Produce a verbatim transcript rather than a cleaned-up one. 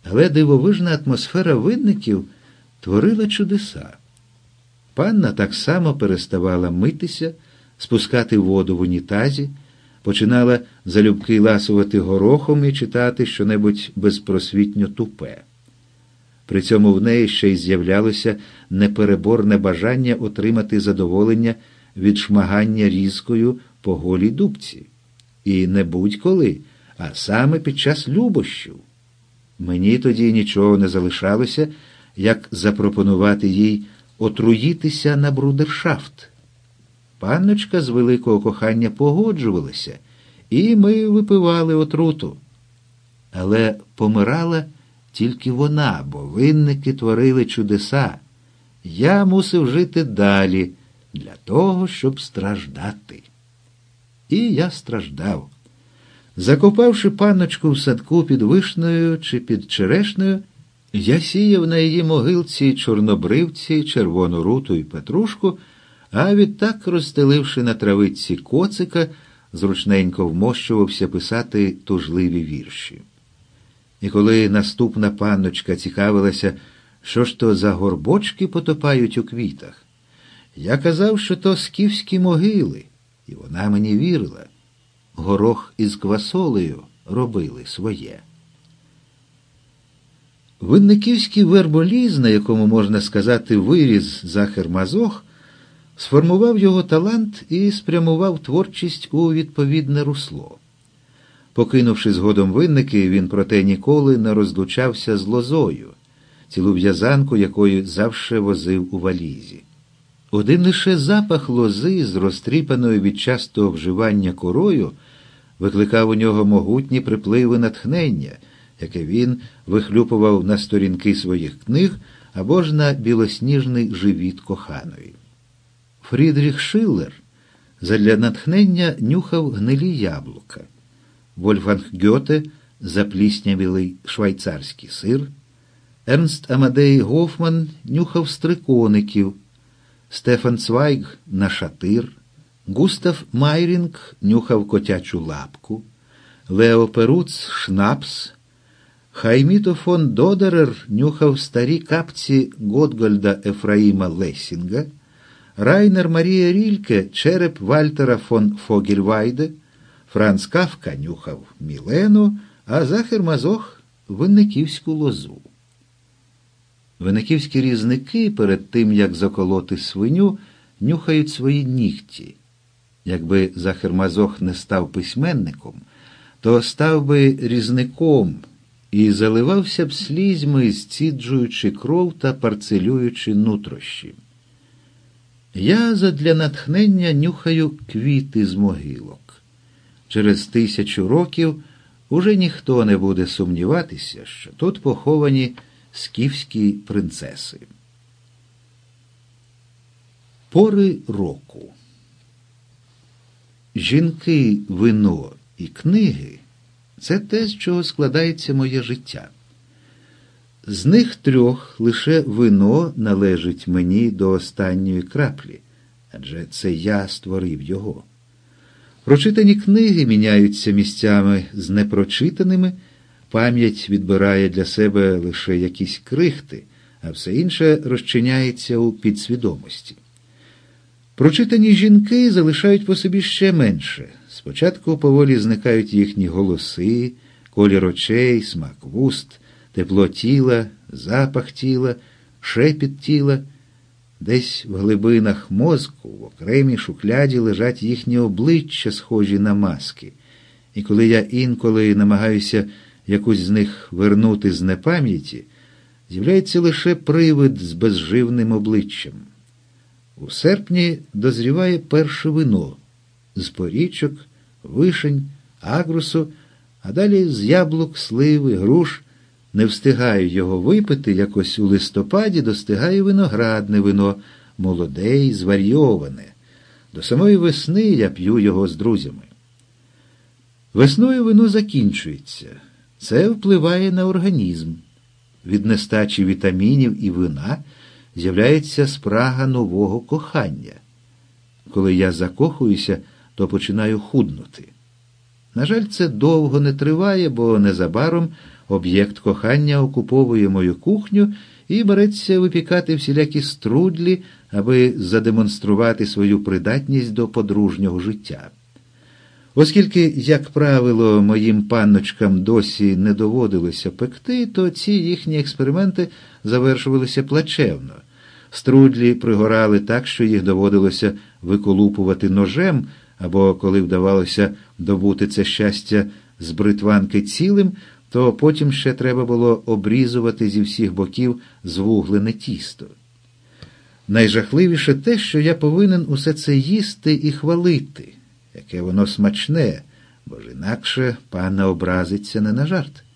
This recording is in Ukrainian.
Але дивовижна атмосфера Винників творила чудеса. Панна так само переставала митися, спускати воду в унітазі, починала залюбки ласувати горохом і читати щонебудь безпросвітньо тупе. При цьому в неї ще й з'являлося непереборне бажання отримати задоволення від шмагання різкою по голій дубці. І не будь-коли, а саме під час любощів. Мені тоді нічого не залишалося, як запропонувати їй отруїтися на брудершафт. Панночка з великого кохання погоджувалася, і ми випивали отруту. Але помирала тільки вона, бо Винники творили чудеса. Я мусив жити далі для того, щоб страждати. І я страждав. Закопавши панночку в садку під вишнею чи під черешнею, я сіяв на її могилці чорнобривці, червону руту і петрушку, а відтак, розстеливши на травиці коцика, зручненько вмощувався писати тужливі вірші. І коли наступна панночка цікавилася, що ж то за горбочки потопають у квітах, я казав, що то скіфські могили, і вона мені вірила. Горох із квасолею робили своє. Винниківський верболіз, на якому, можна сказати, виріс Захар-Мазох, сформував його талант і спрямував творчість у відповідне русло. Покинувши згодом Винники, він проте ніколи не розлучався з лозою, цілу в'язанку якої завше возив у валізі. Один лише запах лози з розтріпаною від частого вживання корою викликав у нього могутні припливи натхнення, яке він вихлюпував на сторінки своїх книг або ж на білосніжний живіт коханої. Фрідріх Шиллер задля натхнення нюхав гнилі яблука. Вольфганг Гьоте запліснявілий швайцарський сир. Ернст Амадей Гофман нюхав стрикоників. Стефан Цвайг – нашатир. Густав Майрінг нюхав котячу лапку. Лео Перуц – шнапс. Хайміто фон Додерер нюхав старі капці Готгольда Ефраїма Лессінга. Райнер Марія Рільке – череп Вальтера фон Фогельвайде. Франц Кафка нюхав Мілену, а Захар-Мазох – винниківську лозу. Винниківські різники перед тим, як заколоти свиню, нюхають свої нігті. Якби Захар-Мазох не став письменником, то став би різником і заливався б слізьми, зціджуючи кров та парцелюючи нутрощі. Я задля натхнення нюхаю квіти з могилок. Через тисячу років уже ніхто не буде сумніватися, що тут поховані скіфські принцеси. Пори року. Жінки, вино і книги – це те, з чого складається моє життя. З них трьох лише вино належить мені до останньої краплі, адже це я створив його. Прочитані книги міняються місцями з непрочитаними, пам'ять відбирає для себе лише якісь крихти, а все інше розчиняється у підсвідомості. Прочитані жінки залишають по собі ще менше. Спочатку поволі зникають їхні голоси, колір очей, смак вуст, тепло тіла, запах тіла, шепіт тіла. Десь в глибинах мозку, в окремій шухляді лежать їхні обличчя, схожі на маски. І коли я інколи намагаюся якусь з них вернути з непам'яті, з'являється лише привид з безживним обличчям. У серпні дозріває перше вино з порічок, вишень, агрусу, а далі з яблук, сливи, груш. Не встигаю його випити, якось у листопаді достигає виноградне вино, молоде й зварйоване. До самої весни я п'ю його з друзями. Весною вино закінчується. Це впливає на організм. Від нестачі вітамінів і вина з'являється спрага нового кохання. Коли я закохуюся, то починаю худнути. На жаль, це довго не триває, бо незабаром об'єкт кохання окуповує мою кухню і береться випікати всілякі струдлі, аби задемонструвати свою придатність до подружнього життя. Оскільки, як правило, моїм панночкам досі не доводилося пекти, то ці їхні експерименти завершувалися плачевно. Струдлі пригорали так, що їх доводилося виколупувати ножем, або, коли вдавалося добути це щастя з бритванки цілим, то потім ще треба було обрізувати зі всіх боків звуглене тісто. Найжахливіше те, що я повинен усе це їсти і хвалити, яке воно смачне, бо ж інакше панна образиться не на жарт.